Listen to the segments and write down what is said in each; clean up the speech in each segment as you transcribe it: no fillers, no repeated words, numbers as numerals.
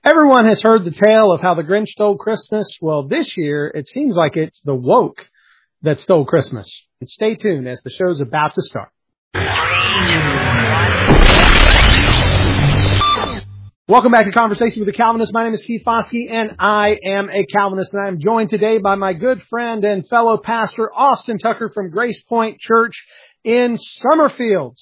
Everyone has heard the tale of how the Grinch stole Christmas. Well, this year, it seems like it's the woke that stole Christmas. And stay tuned as the show's about to start. Welcome back to Conversation with the Calvinist. My name is Keith Foskey, and I am a Calvinist. And I am joined today by my good friend and fellow pastor, Austin Tucker from Grace Point Church in Summerfield.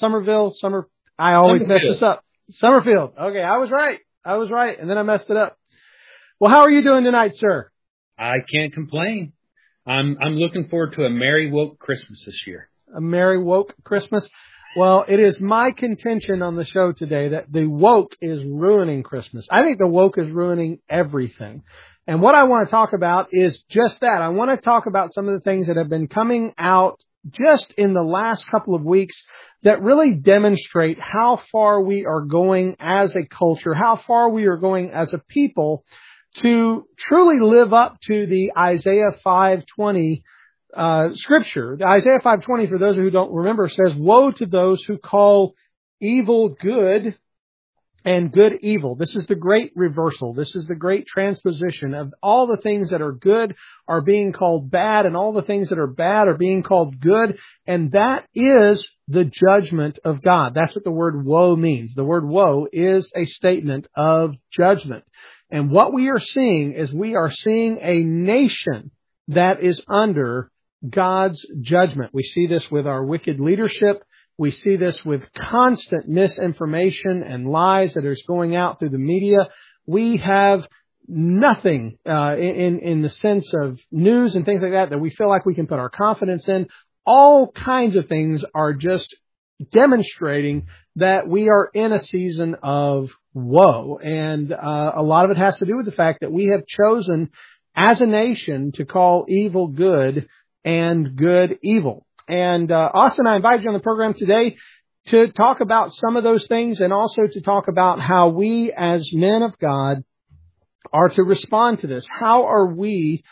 I always mess this up. Summerfield. Okay, I was right, and then I messed it up. Well, how are you doing tonight, sir? I can't complain. I'm looking forward to a Merry Woke Christmas this year. A Merry Woke Christmas. Well, it is my contention on the show today that the woke is ruining Christmas. I think the woke is ruining everything. And what I want to talk about is just that. I want to talk about some of the things that have been coming out just in the last couple of weeks that really demonstrate how far we are going as a culture, how far we are going as a people to truly live up to the Isaiah 5:20 scripture. The Isaiah 5:20, for those who don't remember, says, "Woe to those who call evil good and good evil." This is the great reversal. This is the great transposition of all the things that are good are being called bad, and all the things that are bad are being called good. And that is the judgment of God. That's what the word woe means. The word woe is a statement of judgment. And what we are seeing is we are seeing a nation that is under God's judgment. We see this with our wicked leadership. We see this with constant misinformation and lies that is going out through the media. We have nothing in the sense of news and things like that we feel like we can put our confidence in. All kinds of things are just demonstrating that we are in a season of woe. And a lot of it has to do with the fact that we have chosen as a nation to call evil good and good evil. And Austin, I invite you on the program today to talk about some of those things and also to talk about how we as men of God are to respond to this. How are we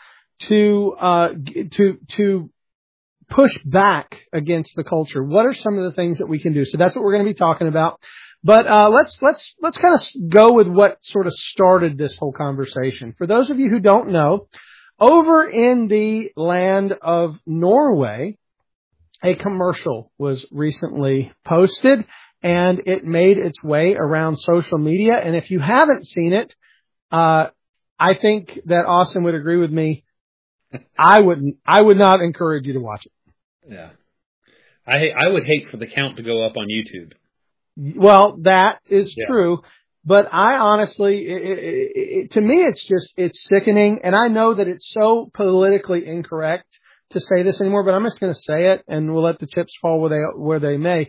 to push back against the culture? What are some of the things that we can do? So that's what we're going to be talking about. But let's kind of go with what sort of started this whole conversation. For those of you who don't know, over in the land of Norway, a commercial was recently posted, and it made its way around social media. And if you haven't seen it, I think that Austin would agree with me. I would not encourage you to watch it. Yeah. I would hate for the count to go up on YouTube. Well, that is true. But I honestly, to me, it's sickening. And I know that it's so politically incorrect to say this anymore, but I'm just going to say it, and we'll let the chips fall where they may.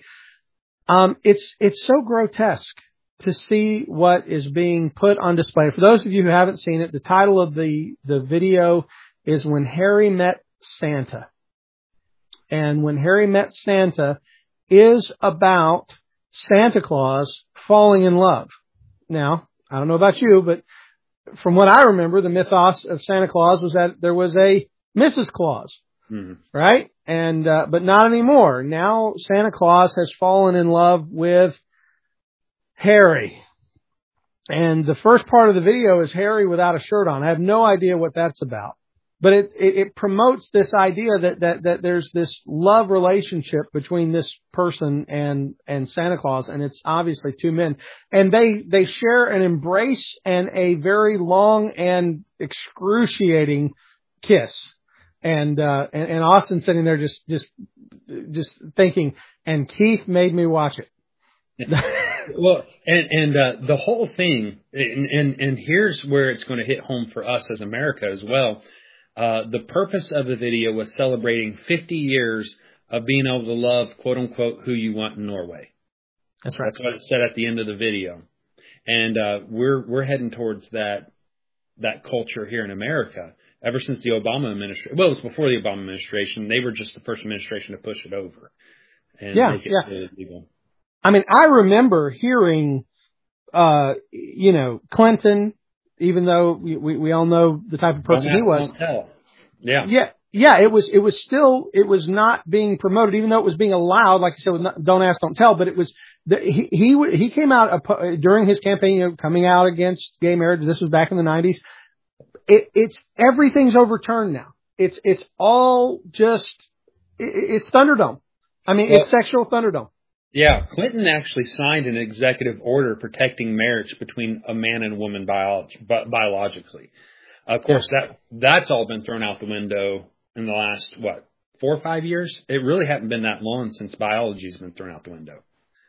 It's so grotesque to see what is being put on display. For those of you who haven't seen it, the title of the video is When Harry Met Santa. And When Harry Met Santa is about Santa Claus falling in love. Now, I don't know about you, but from what I remember, the mythos of Santa Claus was that there was a Mrs. Claus, right? And but not anymore. Now Santa Claus has fallen in love with Harry. And the first part of the video is Harry without a shirt on. I have no idea what that's about. But it promotes this idea that there's this love relationship between this person and Santa Claus, and it's obviously two men. And they share an embrace and a very long and excruciating kiss. And Austin sitting there just thinking, and Keith made me watch it. Well, and the whole thing, and here's where it's going to hit home for us as America as well. The purpose of the video was celebrating 50 years of being able to love, quote unquote, who you want in Norway. That's right. That's what it said at the end of the video. And we're heading towards that culture here in America ever since the Obama administration. Well, it was before the Obama administration. They were just the first administration to push it over and make it legal. I mean, I remember hearing, Clinton, even though we all know the type of person he was. Don't tell. Yeah. Yeah. yeah, it was not being promoted, even though it was being allowed, like you said, with don't ask, don't tell, but it was, he came out during his campaign, coming out against gay marriage. This was back in the 90s. It's everything's overturned now. It's all just, it's Thunderdome. I mean, it's sexual Thunderdome. Yeah, Clinton actually signed an executive order protecting marriage between a man and a woman biologically. Of course, that's all been thrown out the window in the last, 4 or 5 years? It really hasn't been that long since biology's been thrown out the window.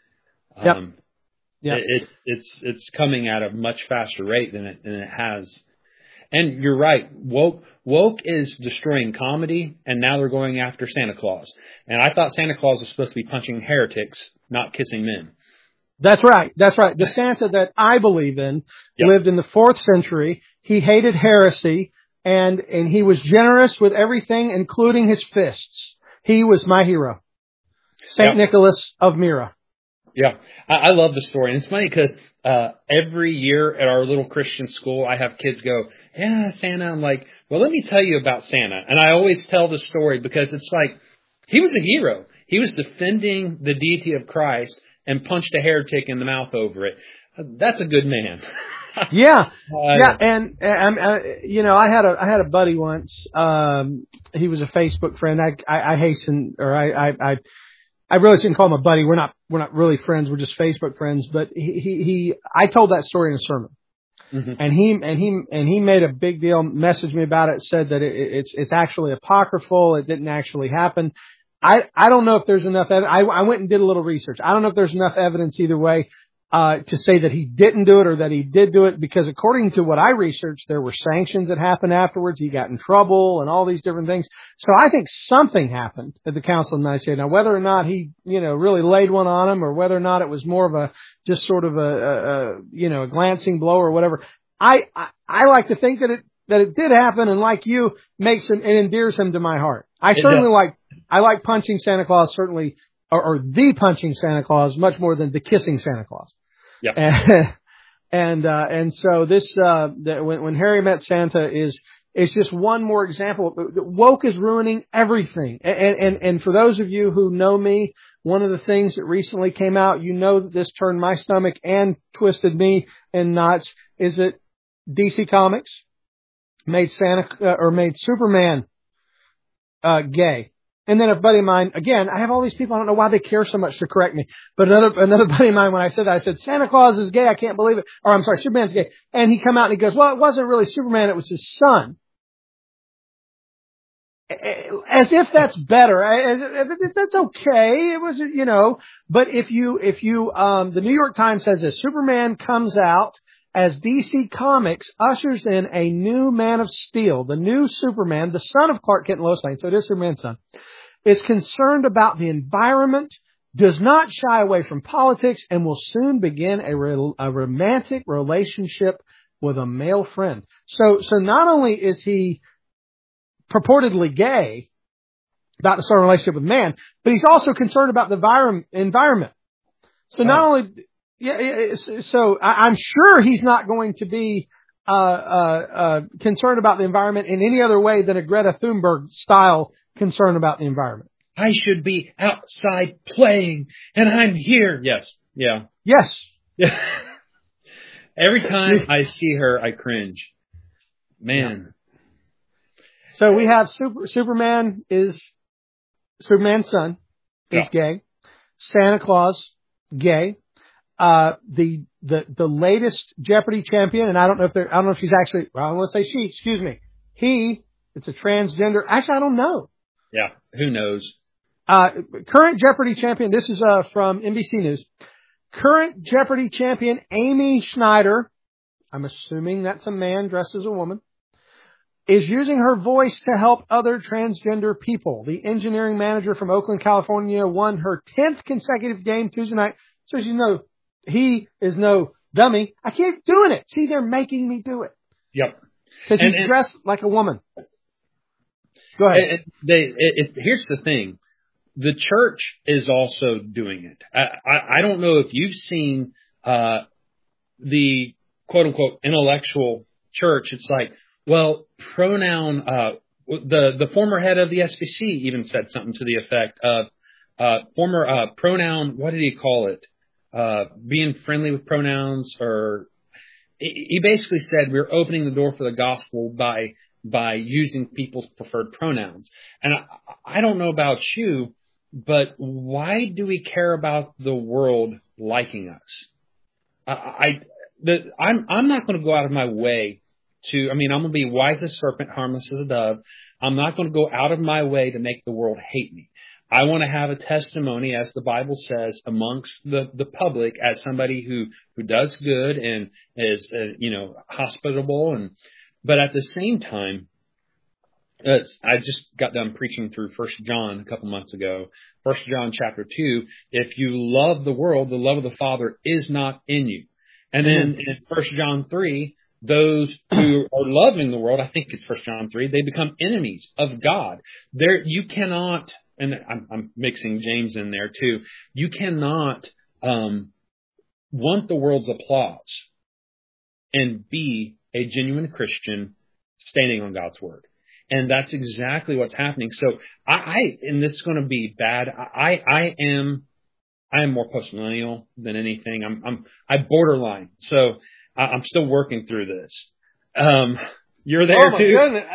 It's coming at a much faster rate than it has. And you're right. Woke is destroying comedy, and now they're going after Santa Claus. And I thought Santa Claus was supposed to be punching heretics, not kissing men. That's right. The Santa that I believe in lived in the 4th century. He hated heresy, and he was generous with everything, including his fists. He was my hero. Saint Nicholas of Myra. Yeah, I love the story. And it's funny because every year at our little Christian school, I have kids go, yeah, Santa. I'm like, well, let me tell you about Santa. And I always tell the story because it's like, he was a hero. He was defending the deity of Christ and punched a heretic in the mouth over it. That's a good man. Yeah. And I had a buddy once. He was a Facebook friend. I really shouldn't call him a buddy. We're not really friends. We're just Facebook friends. But I told that story in a sermon. Mm-hmm. And he made a big deal, messaged me about it, said that it's actually apocryphal. It didn't actually happen. I don't know if there's enough evidence. I went and did a little research. I don't know if there's enough evidence either way, to say that he didn't do it or that he did do it, because according to what I researched, there were sanctions that happened afterwards. He got in trouble and all these different things. So I think something happened at the Council of Nicaea. Now, whether or not he, really laid one on him, or whether or not it was more of just sort of a glancing blow or whatever. I like to think that it did happen, and like you, makes him and endears him to my heart. I like punching Santa Claus, certainly, or the punching Santa Claus much more than the kissing Santa Claus. Yeah. And so this, when Harry Met Santa is just one more example. Woke is ruining everything. And for those of you who know me, one of the things that recently came out, that this turned my stomach and twisted me in knots, is that DC Comics made Superman, gay. And then a buddy of mine, again, I have all these people, I don't know why they care so much to correct me, but another buddy of mine, when I said that, I said, Santa Claus is gay, I can't believe it. Or I'm sorry, Superman's gay. And he come out and he goes, well, it wasn't really Superman, it was his son. As if that's better. That's okay. It was, but if you, the New York Times says this, Superman comes out as DC Comics ushers in a new Man of Steel. The new Superman, the son of Clark Kent and Lois Lane, so it is Superman's son, is concerned about the environment, does not shy away from politics, and will soon begin a romantic relationship with a male friend. So not only is he purportedly gay, about to start a relationship with man, but he's also concerned about the environment. So not only... Yeah, so I'm sure he's not going to be concerned about the environment in any other way than a Greta Thunberg style concern about the environment. I should be outside playing, and I'm here. Yes. Yeah. Yes. Yeah. Every time I see her, I cringe. Man. Yeah. So we have Superman's son is gay. Santa Claus, gay. The latest Jeopardy champion, and I don't know if she's actually, well, I want to say she, excuse me. It's a transgender. Actually, I don't know. Yeah. Who knows? Current Jeopardy champion, this is, from NBC News. Current Jeopardy champion Amy Schneider, I'm assuming that's a man dressed as a woman, is using her voice to help other transgender people. The engineering manager from Oakland, California won her 10th consecutive game Tuesday night. So he is no dummy. I keep doing it. See, they're making me do it. Yep. Because he's dressed like a woman. Go ahead. Here's the thing. The church is also doing it. I don't know if you've seen the quote-unquote intellectual church. It's like, well, pronoun the former head of the SBC even said something to the effect of former pronoun. What did he call it? Being friendly with pronouns, or he basically said we're opening the door for the gospel by using people's preferred pronouns. And I don't know about you, but why do we care about the world liking us? I'm not going to go out of my way to, I'm going to be wise as a serpent, harmless as a dove. I'm not going to go out of my way to make the world hate me. I want to have a testimony, as the Bible says, amongst the public as somebody who does good and is, hospitable. But at the same time, I just got done preaching through 1 John a couple months ago. 1 John chapter 2, if you love the world, the love of the Father is not in you. And then in 1 John 3, those who are loving the world, I think it's 1 John 3, they become enemies of God. You cannot, and I'm mixing James in there too, you cannot want the world's applause and be a genuine Christian standing on God's word. And that's exactly what's happening. So and this is going to be bad. I am more postmillennial than anything. I borderline. So I'm still working through this. You're there too? Goodness.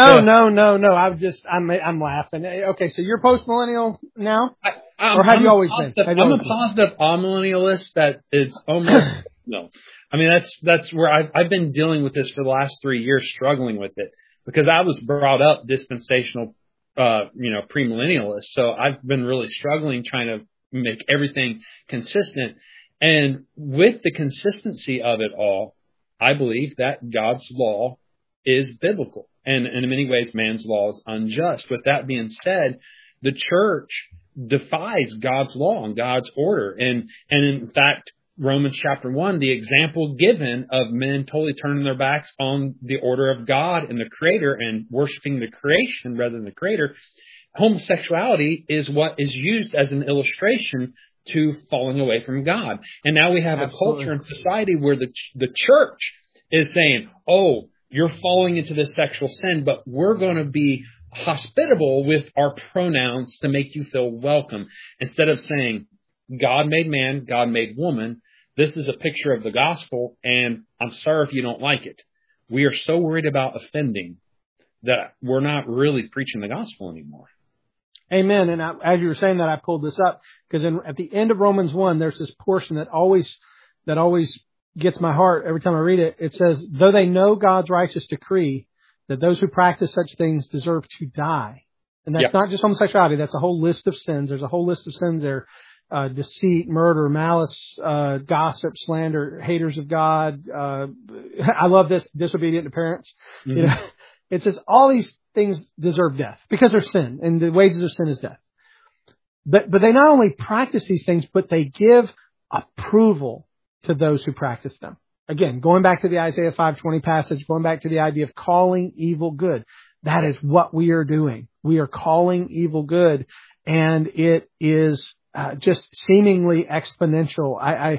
No. I'm laughing. Okay, so you're postmillennial now? Or have you always been? I'm a positive amillennialist that is almost, no. That's where I've been dealing with this for the last 3 years, struggling with it. Because I was brought up dispensational, premillennialist. So I've been really struggling trying to make everything consistent. And with the consistency of it all, I believe that God's law is biblical. And in many ways, man's law is unjust. With that being said, the church defies God's law and God's order. And in fact, Romans chapter 1, the example given of men totally turning their backs on the order of God and the Creator and worshiping the creation rather than the Creator. Homosexuality is what is used as an illustration to falling away from God. And now we have a culture and society where the church is saying, oh, you're falling into this sexual sin, but we're going to be hospitable with our pronouns to make you feel welcome. Instead of saying, God made man, God made woman. This is a picture of the gospel, and I'm sorry if you don't like it. We are so worried about offending that we're not really preaching the gospel anymore. Amen. And as you were saying that, I pulled this up because at the end of Romans 1, there's this portion that always gets my heart every time I read it. It says, though they know God's righteous decree that those who practice such things deserve to die. And that's not just homosexuality. That's a whole list of sins. There's a whole list of sins there. Deceit, murder, malice, gossip, slander, haters of God. I love this, disobedient to parents. Mm-hmm. It says all these things deserve death because they're sin, and the wages of sin is death. But they not only practice these things, but they give approval to those who practice them. Again, going back to the Isaiah 5:20 passage, going back to the idea of calling evil good. That is what we are doing. We are calling evil good, and it is just seemingly exponential.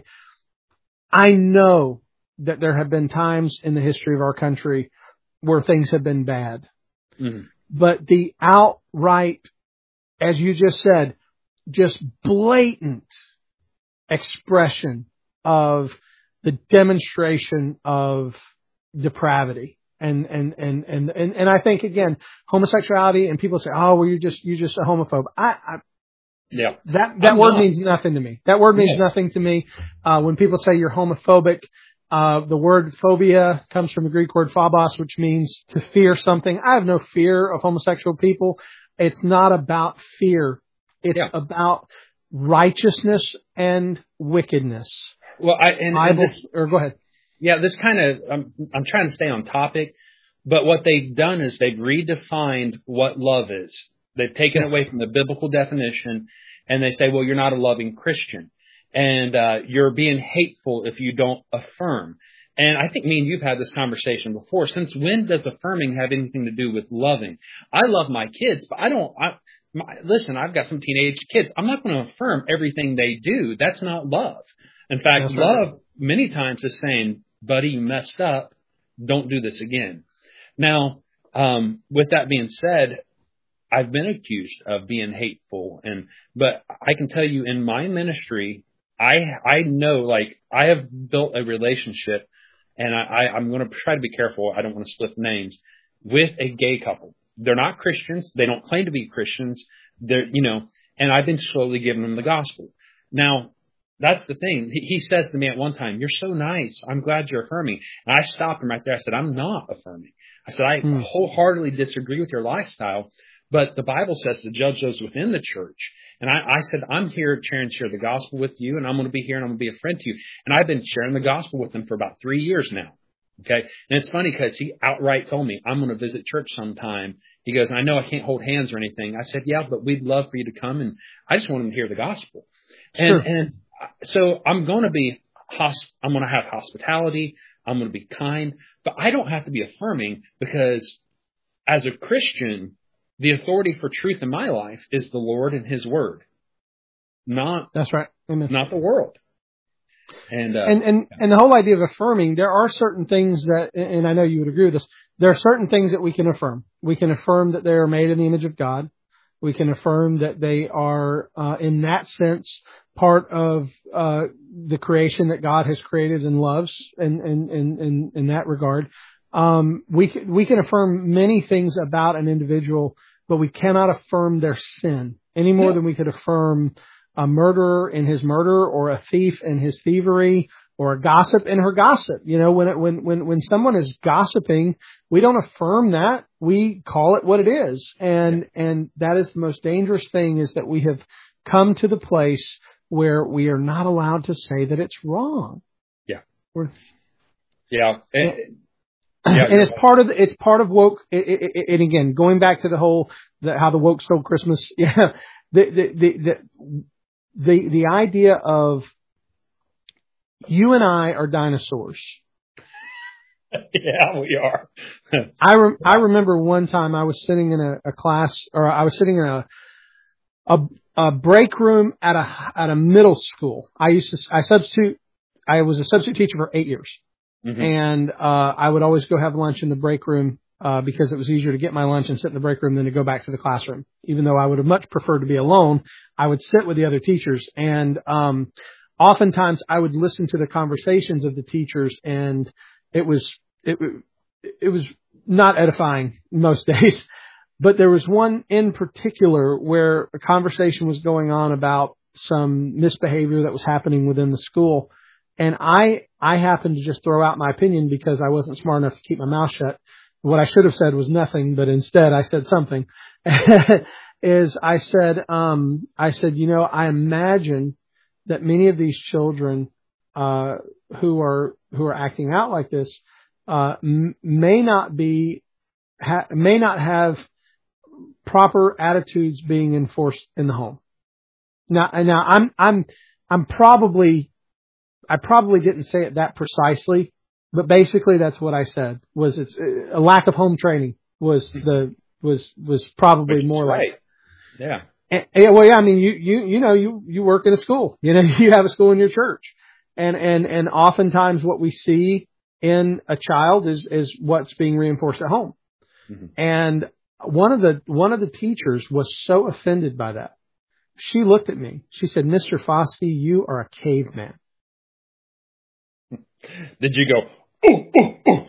I know that there have been times in the history of our country where things have been bad. Mm-hmm. But the outright, as you just said, just blatant expression of the demonstration of depravity. And I think, again, homosexuality, and people say, oh, well, you're just a homophobe. Yeah. That word means nothing to me. That word means nothing to me. When people say you're homophobic, the word phobia comes from the Greek word phobos, which means to fear something. I have no fear of homosexual people. It's not about fear. It's about righteousness and wickedness. Well, go ahead. Yeah, this kind of, I'm trying to stay on topic, but what they've done is they've redefined what love is. They've taken it away from the biblical definition, and they say, well, you're not a loving Christian, and you're being hateful if you don't affirm. And I think me and you've had this conversation before. Since when does affirming have anything to do with loving? I love my kids, but listen, I've got some teenage kids. I'm not going to affirm everything they do. That's not love. In fact, love many times is saying, buddy, you messed up. Don't do this again. Now, With that being said, I've been accused of being hateful, but I can tell you in my ministry, I know, like, I have built a relationship, and I'm going to try to be careful. I don't want to slip names, with a gay couple. They're not Christians. They don't claim to be Christians. And I've been slowly giving them the gospel. Now, that's the thing. He says to me at one time, "You're so nice. I'm glad you're affirming." And I stopped him right there. I said, "I'm not affirming." I said, "I wholeheartedly disagree with your lifestyle, but the Bible says to judge those within the church." And I said, "I'm here trying to share the gospel with you, and I'm going to be here, and I'm going to be a friend to you." And I've been sharing the gospel with them for about 3 years now. Okay. And it's funny because he outright told me, "I'm going to visit church sometime." He goes, "I know I can't hold hands or anything." I said, "Yeah, but we'd love for you to come." And I just want him to hear the gospel. Sure. And so I'm going to have hospitality. I'm going to be kind, but I don't have to be affirming, because as a Christian, the authority for truth in my life is the Lord and His Word, That's right. Amen. not the world. And the whole idea of affirming, there are certain things that, and I know you would agree with this, there are certain things that we can affirm. We can affirm that they are made in the image of God. We can affirm that they are, in that sense, part of the creation that God has created and loves, in that regard. We can affirm many things about an individual, but we cannot affirm their sin any more than we could affirm a murderer in his murder, or a thief in his thievery, or a gossip in her gossip. When someone is gossiping, we don't affirm that. We call it what it is. And that is the most dangerous thing, is that we have come to the place where we are not allowed to say that it's wrong. Yeah. And it's part of woke. And again, going back to how the woke stole Christmas. Yeah. The idea of you and I are dinosaurs. Yeah, we are. I remember one time I was sitting in a class, or I was sitting in a break room at a middle school. I was a substitute teacher for 8 years. Mm-hmm. And I would always go have lunch in the break room, because it was easier to get my lunch and sit in the break room than to go back to the classroom. Even though I would have much preferred to be alone, I would sit with the other teachers. And oftentimes I would listen to the conversations of the teachers, and it was not edifying most days. But there was one in particular where a conversation was going on about some misbehavior that was happening within the school. And I happened to just throw out my opinion, because I wasn't smart enough to keep my mouth shut. What I should have said was nothing, but instead I said something. I said, I imagine that many of these children, who are acting out like this, may not have proper attitudes being enforced in the home. Now I probably didn't say it that precisely, but basically that's what I said. Was it's a lack of home training was probably more right. like. Yeah. I mean, you work in a school, you have a school in your church, and oftentimes what we see in a child is what's being reinforced at home. Mm-hmm. And one of the teachers was so offended by that. She looked at me. She said, "Mr. Foskey, you are a caveman." Did you go, ooh, ooh, ooh?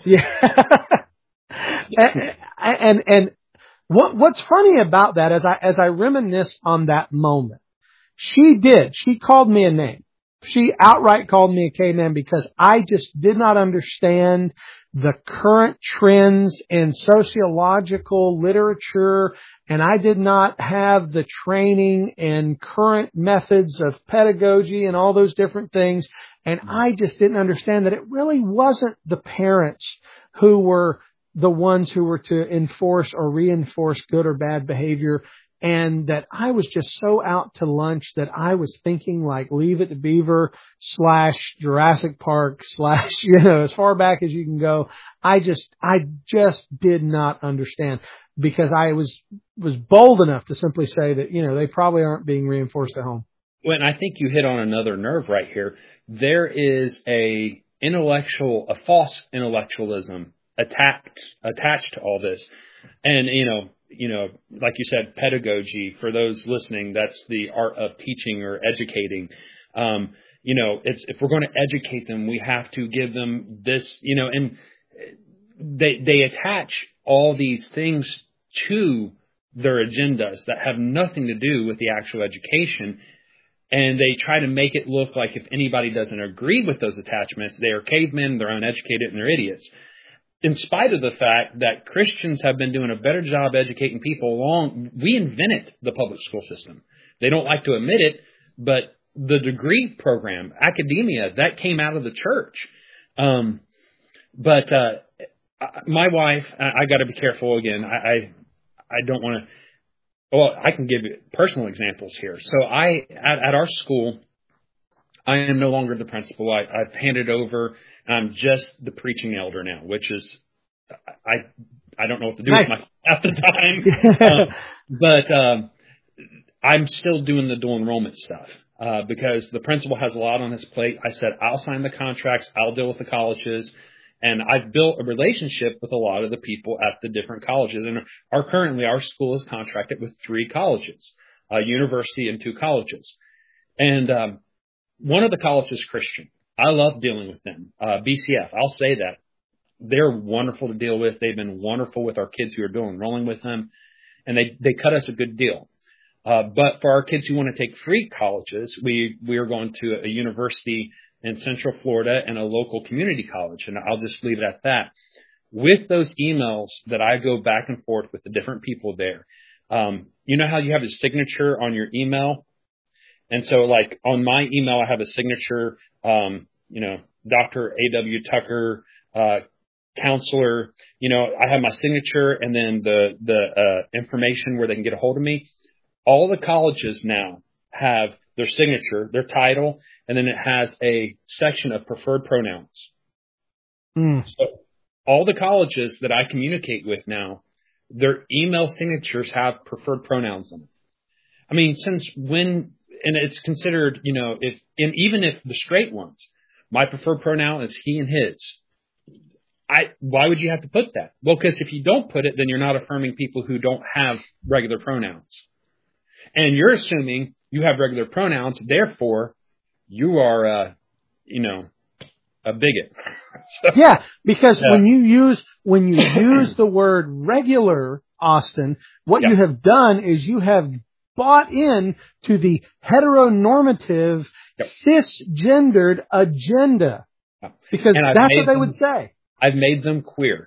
Yeah. and what's funny about that, as I reminisce on that moment, she called me a name. She outright called me a caveman, because I just did not understand the current trends in sociological literature, and I did not have the training in current methods of pedagogy and all those different things. And I just didn't understand that it really wasn't the parents who were the ones who were to enforce or reinforce good or bad behavior. And that I was just so out to lunch that I was thinking like Leave It to Beaver / Jurassic Park / as far back as you can go. I just did not understand, because I was bold enough to simply say that, they probably aren't being reinforced at home. Well, and I think you hit on another nerve right here. There is a false intellectualism attached to all this. And, like you said, pedagogy, for those listening, that's the art of teaching or educating. If we're going to educate them, we have to give them this, and they attach all these things to their agendas that have nothing to do with the actual education. And they try to make it look like if anybody doesn't agree with those attachments, they are cavemen, they're uneducated, and they're idiots. In spite of the fact that Christians have been doing a better job educating people we invented the public school system. They don't like to admit it, but the degree program, academia, that came out of the church. But my wife, I got to be careful again. I don't want to. Well, I can give you personal examples here. So at our school, I am no longer the principal. I've handed over. I'm just the preaching elder now, which is I don't know what to do with myself at the time. But I'm still doing the dual enrollment stuff because the principal has a lot on his plate. I said, I'll sign the contracts. I'll deal with the colleges. And I've built a relationship with a lot of the people at the different colleges. And currently our school is contracted with 3 colleges, a university and 2 colleges. And one of the colleges is Christian. I love dealing with them. BCF, I'll say that. They're wonderful to deal with. They've been wonderful with our kids who are dual enrolling with them. And they cut us a good deal. But for our kids who want to take free colleges, we are going to a university in Central Florida and a local community college. And I'll just leave it at that. With those emails that I go back and forth with the different people there, you know how you have a signature on your email? And so like on my email, I have a signature, Dr. A.W. Tucker, counselor, I have my signature and then the information where they can get a hold of me. All the colleges now have their signature, their title, and then it has a section of preferred pronouns. So all the colleges that I communicate with now, their email signatures have preferred pronouns in them. I mean, and it's considered, even if the straight ones, my preferred pronoun is he and his. Why would you have to put that? Well, because if you don't put it, then you're not affirming people who don't have regular pronouns. And you're assuming you have regular pronouns, therefore you are, a bigot. Yeah, because when you use the word regular, Austin, what you have done is you have bought in to the heteronormative, cisgendered agenda. Because that's what they would say. I've made them queer.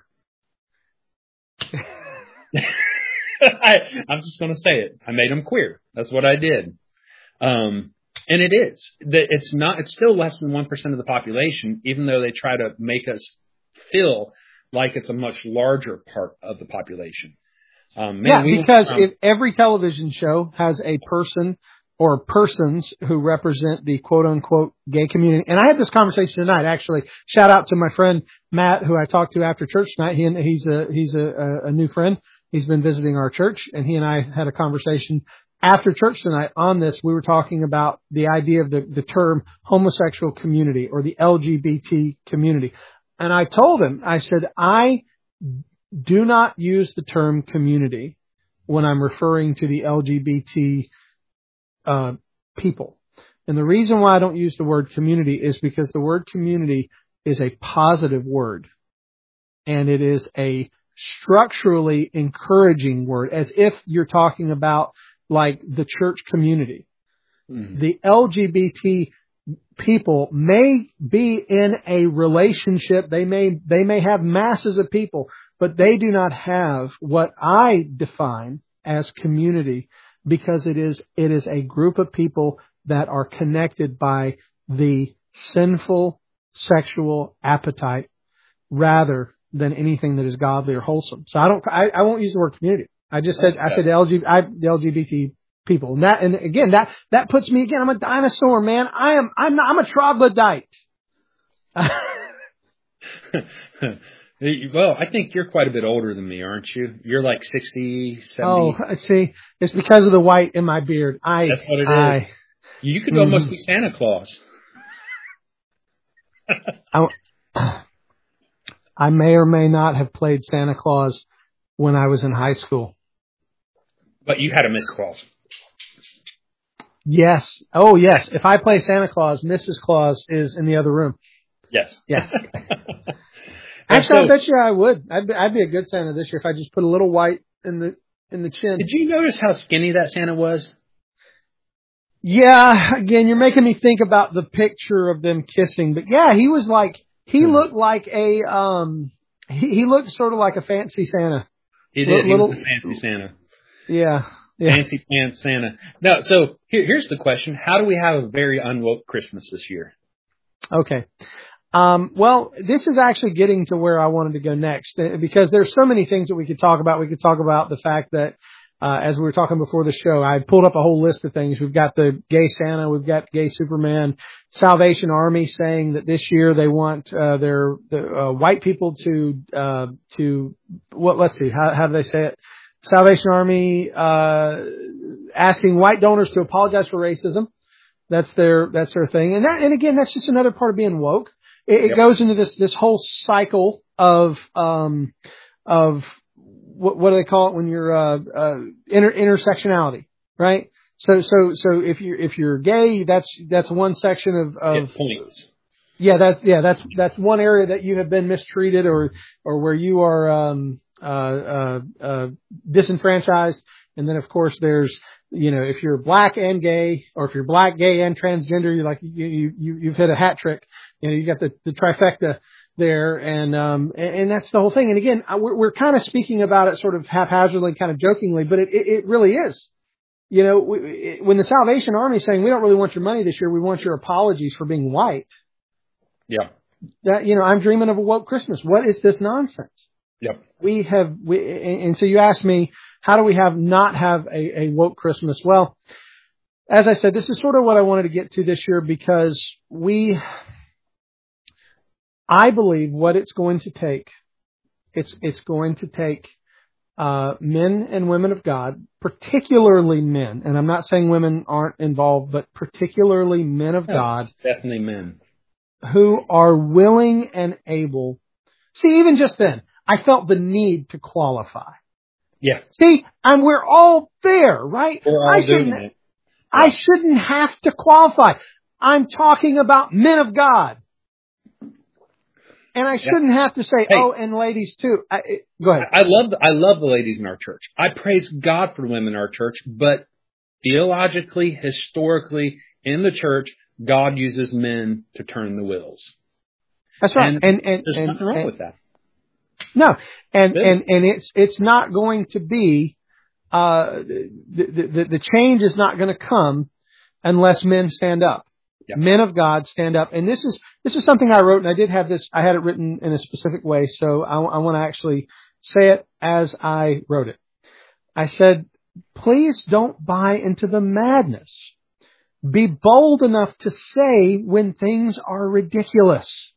I'm just going to say it. I made them queer. That's what I did. And it is. It's still less than 1% of the population, even though they try to make us feel like it's a much larger part of the population. Because if every television show has a person or persons who represent the quote-unquote gay community. And I had this conversation tonight, actually. Shout out to my friend Matt, who I talked to after church tonight. He's a new friend. He's been visiting our church, and he and I had a conversation after church tonight on this. We were talking about the idea of the term homosexual community or the LGBT community. And I told him, I said, I do not use the term community when I'm referring to the LGBT people. And the reason why I don't use the word community is because the word community is a positive word. And it is a structurally encouraging word, as if you're talking about like the church community. Mm-hmm. The LGBT people may be in a relationship. They may have masses of people, but they do not have what I define as community, because it is a group of people that are connected by the sinful sexual appetite rather than anything that is godly or wholesome. So I won't use the word community. I said the LGBT people. And again, that puts me again. I'm a dinosaur, man. I'm a troglodyte. Well, I think you're quite a bit older than me, aren't you? You're like 60, 70. Oh, see, it's because of the white in my beard. That's what it is. You could almost be Santa Claus. I may or may not have played Santa Claus when I was in high school. But you had a Miss Claus. Yes. Oh, yes. If I play Santa Claus, Mrs. Claus is in the other room. Yes. Yes. Actually, I bet you I would. I'd be a good Santa this year if I just put a little white in the chin. Did you notice how skinny that Santa was? Yeah. Again, you're making me think about the picture of them kissing. But yeah, he was like, he looked like he looked sort of like a fancy Santa. He did. He was a fancy Santa. Yeah. Fancy pants Santa. No, so here's the question. How do we have a very unwoke Christmas this year? Okay. Well, this is actually getting to where I wanted to go next because there's so many things that we could talk about. We could talk about the fact that, as we were talking before the show, I pulled up a whole list of things. We've got the gay Santa. We've got gay Superman, Salvation Army saying that this year they want, the white people to let's see, how do they say it? Salvation Army, asking white donors to apologize for racism. That's their thing. And again, that's just another part of being woke. It goes into this whole cycle of what do they call it when you're, intersectionality, right? So if you're gay, that's one section of points. That's one area that you have been mistreated or where you are, disenfranchised. And then of course there's, if you're black and gay, or if you're black, gay, and transgender, you're like, you've hit a hat trick. You got the trifecta there. And that's the whole thing. And again, we're kind of speaking about it sort of haphazardly, kind of jokingly, but it really is. When the Salvation Army is saying, we don't really want your money this year, we want your apologies for being white. Yeah. That, I'm dreaming of a woke Christmas. What is this nonsense? Yep. And so you asked me, how do we not have a woke Christmas? Well, as I said, this is sort of what I wanted to get to this year because I believe what it's going to take, it's going to take, men and women of God, particularly men, and I'm not saying women aren't involved, but particularly men of God. Definitely men. Who are willing and able. See, even just then, I felt the need to qualify. Yeah. See, we're all there, right? We're all doing it. I shouldn't have to qualify. I'm talking about men of God. And I shouldn't have to say, and ladies too. Go ahead. I love the ladies in our church. I praise God for women in our church, but theologically, historically, in the church, God uses men to turn the wheels. That's right. And there's nothing wrong with that. No. And it's not going to be, the change is not going to come unless men stand up. Yep. Men of God stand up. And this is something I wrote, and I did have this, I had it written in a specific way. So I want to actually say it as I wrote it. I said, please don't buy into the madness. Be bold enough to say when things are ridiculous.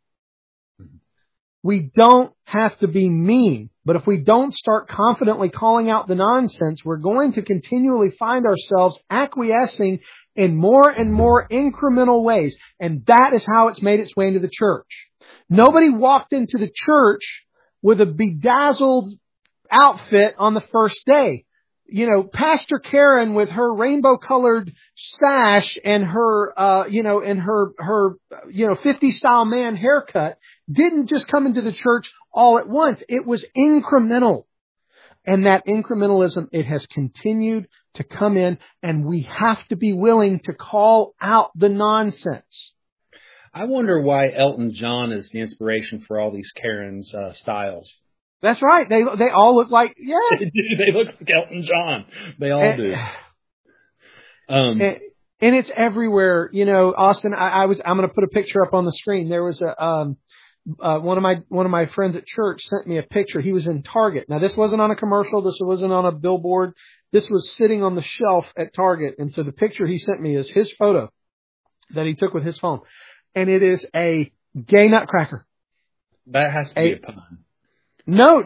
We don't have to be mean, but if we don't start confidently calling out the nonsense, we're going to continually find ourselves acquiescing in more and more incremental ways. And that is how it's made its way into the church. Nobody walked into the church with a bedazzled outfit on the first day. Pastor Karen with her rainbow colored sash and her, her 50 style man haircut didn't just come into the church all at once. It was incremental. And that incrementalism, it has continued to come in, and we have to be willing to call out the nonsense. I wonder why Elton John is the inspiration for all these Karen's styles. That's right. They all look like, they look like Elton John. They all do. And it's everywhere. Austin, I'm going to put a picture up on the screen. There was one of my friends at church sent me a picture. He was in Target. Now, this wasn't on a commercial. This wasn't on a billboard. This was sitting on the shelf at Target. And so the picture he sent me is his photo that he took with his phone. And it is a gay nutcracker. That has to be a pun. No.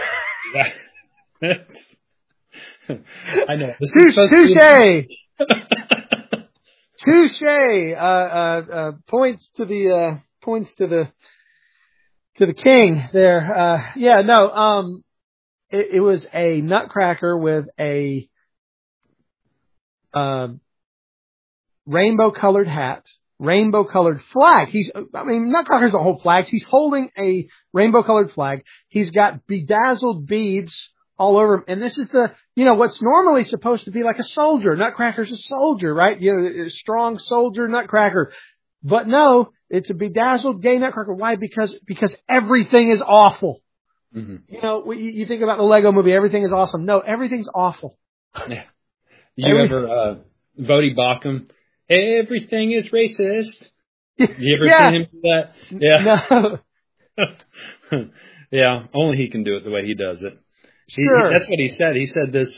I know. Touche. Touche. Points to the to the king there. It was a nutcracker with a rainbow colored hat, rainbow colored flag. Nutcracker's don't hold flags. He's holding a rainbow colored flag. He's got bedazzled beads all over him. And this is what's normally supposed to be like a soldier. Nutcracker's a soldier, right? A strong soldier nutcracker. But no, it's a bedazzled gay nutcracker. Why? Because everything is awful. Mm-hmm. You think about the Lego movie, everything is awesome. No, everything's awful. Yeah. Ever, Bodie Bacham, everything is racist. You ever seen him do that? Yeah. No. Yeah, only he can do it the way he does it. Sure. That's what he said. He said this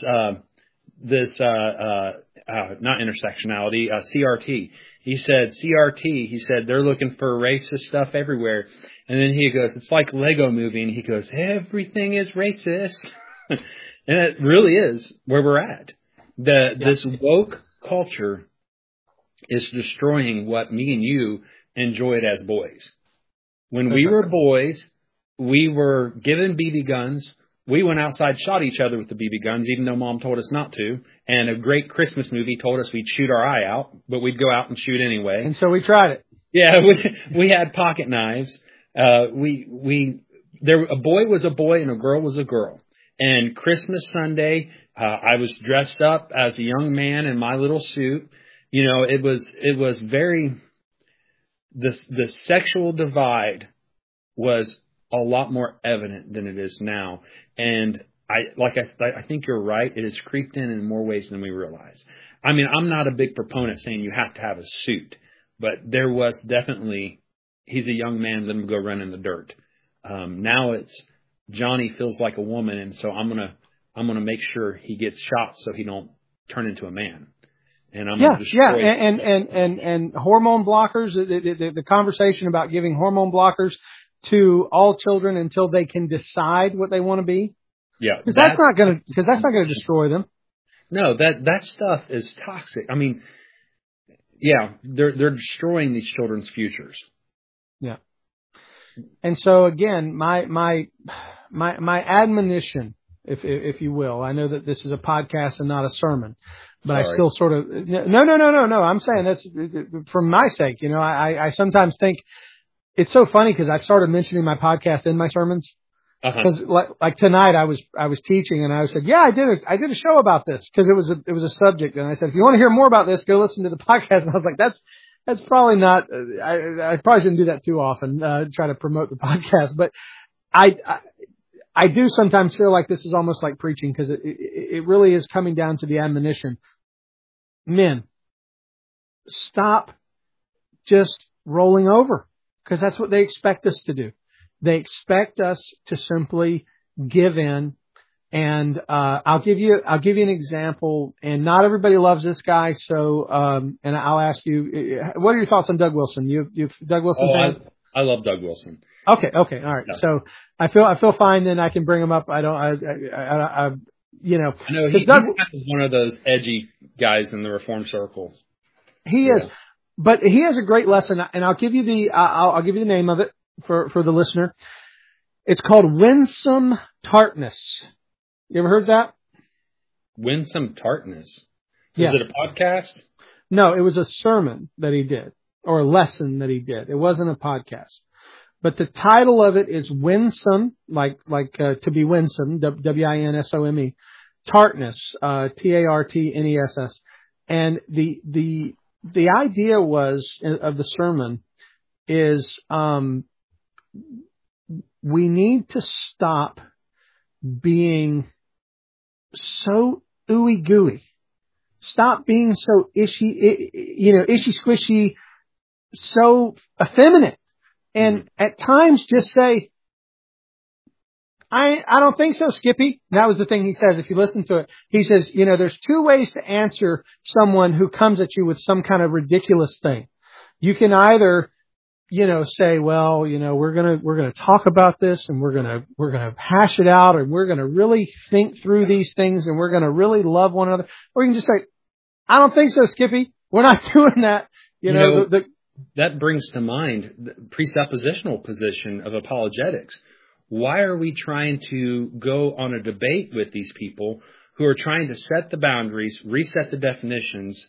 not intersectionality, CRT. He said CRT. He said they're looking for racist stuff everywhere. And then he goes, it's like Lego movie. And he goes, everything is racist. And it really is where we're at. This woke culture is destroying what me and you enjoyed as boys. When we were boys, we were given BB guns. We went outside, shot each other with the BB guns, even though Mom told us not to. And a great Christmas movie told us we'd shoot our eye out, but we'd go out and shoot anyway. And so we tried it. Yeah, we had pocket knives. A boy was a boy and a girl was a girl. And Christmas Sunday, I was dressed up as a young man in my little suit. It was very, the sexual divide was a lot more evident than it is now. And I think you're right. It has creeped in more ways than we realize. I mean, I'm not a big proponent saying you have to have a suit, but there was definitely, he's a young man, let him go run in the dirt. Now it's Johnny feels like a woman, and so I'm gonna make sure he gets shot so he don't turn into a man. And I'm gonna destroy and hormone blockers. The conversation about giving hormone blockers to all children until they can decide what they want to be. Yeah, because that's not going to destroy them. No, that stuff is toxic. I mean, yeah, they're destroying these children's futures. Yeah. And so again, my admonition, if you will, I know that this is a podcast and not a sermon, but sorry. I still sort of, no. I'm saying that's for my sake. I sometimes think it's so funny because I've started mentioning my podcast in my sermons. Because like tonight I was teaching and I said, yeah, I did a show about this because it was a subject, and I said, if you want to hear more about this, go listen to the podcast. And I was like, that's probably not. I probably shouldn't do that too often. Try to promote the podcast, but I do sometimes feel like this is almost like preaching because it really is coming down to the admonition. Men, stop just rolling over because that's what they expect us to do. They expect us to simply give in. And I'll give you an example. And not everybody loves this guy, so and I'll ask you, what are your thoughts on Doug Wilson? You Doug Wilson fan? I love Doug Wilson. Okay, all right. Yeah. So I feel fine. Then I can bring him up. I know he's kind of one of those edgy guys in the Reform circles. He is, but he has a great lesson, and I'll give you I'll give you the name of it for the listener. It's called Winsome Tartness. You ever heard that? Winsome Tartness. Yeah. Is it a podcast? No, it was a sermon that he did, or a lesson that he did. It wasn't a podcast. But the title of it is Winsome, like to be winsome, Winsome, Tartness, Tartness. And the idea of the sermon is we need to stop being so ooey gooey. Stop being so ishy squishy, so effeminate. And at times just say, I don't think so, Skippy. And that was the thing he says. If you listen to it, he says, there's two ways to answer someone who comes at you with some kind of ridiculous thing. You can either, say, well, we're going to talk about this and we're going to hash it out and we're going to really think through these things and we're going to really love one another. Or you can just say, I don't think so, Skippy. We're not doing that. that brings to mind the presuppositional position of apologetics. Why are we trying to go on a debate with these people who are trying to set the boundaries, reset the definitions,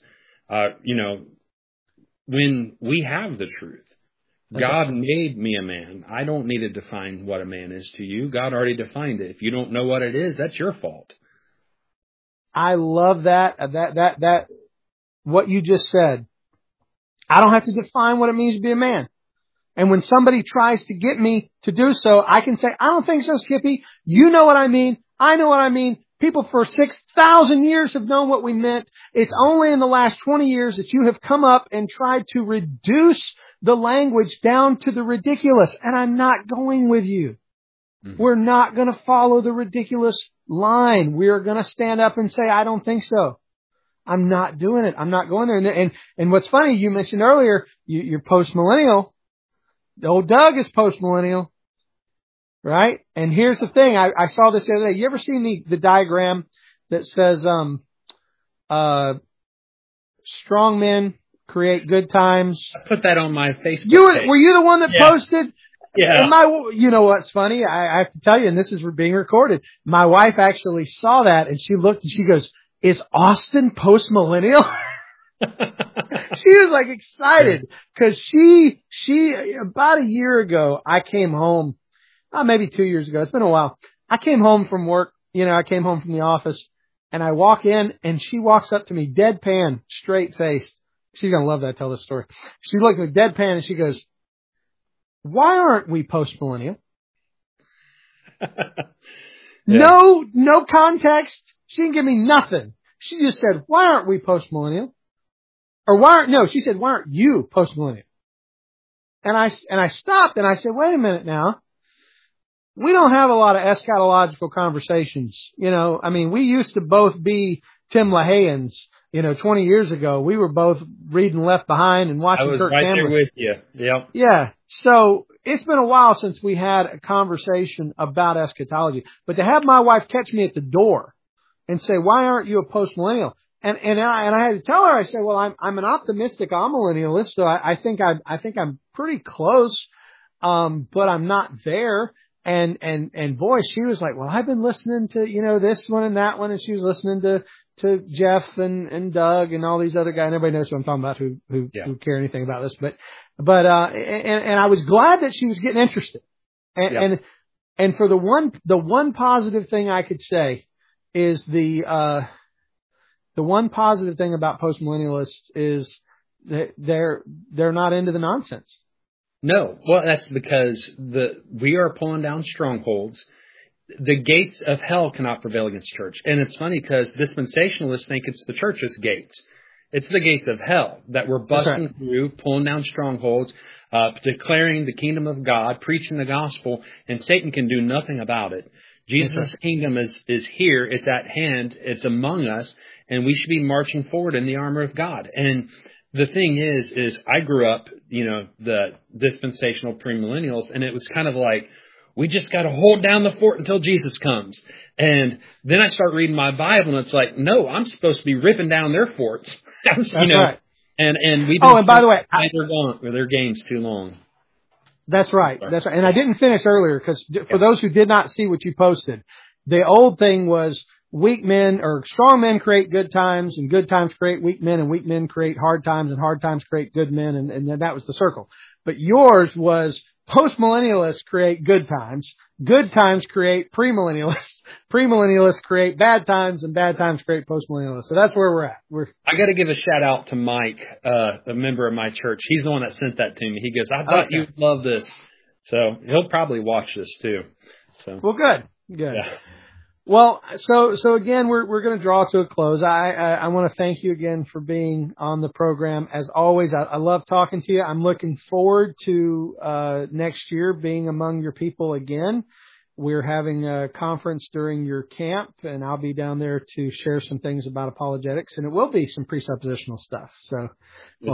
when we have the truth? Okay. God made me a man. I don't need to define what a man is to you. God already defined it. If you don't know what it is, that's your fault. I love that what you just said. I don't have to define what it means to be a man. And when somebody tries to get me to do so, I can say, I don't think so, Skippy. You know what I mean. I know what I mean. People for 6,000 years have known what we meant. It's only in the last 20 years that you have come up and tried to reduce the language down to the ridiculous. And I'm not going with you. Mm-hmm. We're not going to follow the ridiculous line. We are going to stand up and say, I don't think so. I'm not doing it. I'm not going there. And what's funny, you mentioned earlier, you're post-millennial. Old Doug is post-millennial, right? And here's the thing. I saw this the other day. You ever seen the diagram that says, strong men create good times? I put that on my Facebook page. Were you the one that posted? Yeah. You know what's funny? I have to tell you, and this is being recorded. My wife actually saw that and she looked and she goes, is Austin post-millennial? She was like excited because she about a year ago, I came home, maybe 2 years ago. It's been a while. I came home from work. I came home from the office and I walk in and she walks up to me deadpan, straight faced. She's going to love that I tell this story. She looked at me deadpan and she goes, why aren't we post-millennial? Yeah. No context. She didn't give me nothing. She just said, why aren't we post-millennial? Or she said, why aren't you post-millennial? And I stopped and I said, wait a minute now. We don't have a lot of eschatological conversations. We used to both be Tim LaHayans, 20 years ago. We were both reading Left Behind and watching Kirk Cameron. I was right there with you. Yep. Yeah. So it's been a while since we had a conversation about eschatology. But to have my wife catch me at the door and say, why aren't you a post-millennial? And I had to tell her, I said, well, I'm an optimistic amillennialist, so I think I'm pretty close, but I'm not there. And boy, she was like, well, I've been listening to, this one and that one. And she was listening to Jeff and Doug and all these other guys. And everybody knows who I'm talking about who care anything about this. But I was glad that she was getting interested. And for the one positive thing I could say is the one positive thing about postmillennialists is that they're not into the nonsense. No. Well, that's because we are pulling down strongholds. The gates of hell cannot prevail against church. And it's funny because dispensationalists think it's the church's gates. It's the gates of hell that we're busting through, pulling down strongholds, declaring the kingdom of God, preaching the gospel, and Satan can do nothing about it. Jesus' kingdom is here. It's at hand. It's among us. And we should be marching forward in the armor of God. And the thing is I grew up, the dispensational premillennials, and it was kind of like, we just got to hold down the fort until Jesus comes. And then I start reading my Bible, and it's like, no, I'm supposed to be ripping down their forts. That's right. And we've been by the way, their games too long. That's right. That's right. And I didn't finish earlier because for those who did not see what you posted, the old thing was weak men or strong men create good times and good times create weak men and weak men create hard times and hard times create good men. And then that was the circle. But yours was postmillennialists create good times create premillennialists create bad times, and bad times create postmillennialists. So that's where we're at. I got to give a shout out to Mike, a member of my church. He's the one that sent that to me. He goes, I thought you'd love this. So he'll probably watch this too. So well, good. Yeah. Well, so again, we're going to draw to a close. I want to thank you again for being on the program. As always, I love talking to you. I'm looking forward to next year being among your people again. We're having a conference during your camp, and I'll be down there to share some things about apologetics, and it will be some presuppositional stuff. So we'll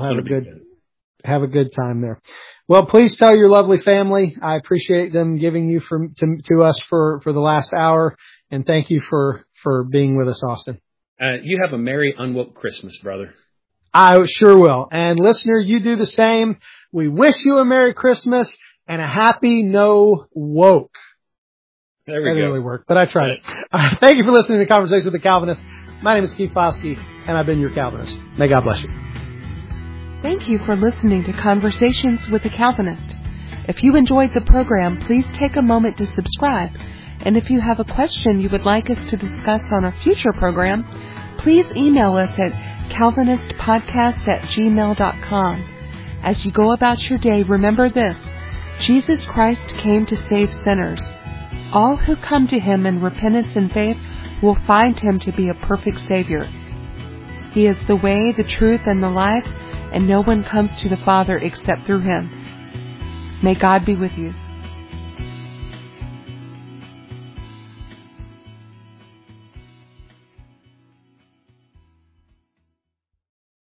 have a good time there. Well, please tell your lovely family. I appreciate them giving you to us for the last hour. And thank you for being with us, Austin. You have a merry unwoke Christmas, brother. I sure will. And listener, you do the same. We wish you a Merry Christmas and a happy no woke. There we That go. didn't really work, but I tried it. All right, thank you for listening to Conversations with the Calvinist. My name is Keith Foskey, and I've been your Calvinist. May God bless you. Thank you for listening to Conversations with the Calvinist. If you enjoyed the program, please take a moment to subscribe. And if you have a question you would like us to discuss on a future program, please email us at calvinistpodcast@gmail.com. As you go about your day, remember this: Jesus Christ came to save sinners. All who come to Him in repentance and faith will find Him to be a perfect Savior. He is the way, the truth, and the life, and no one comes to the Father except through Him. May God be with you.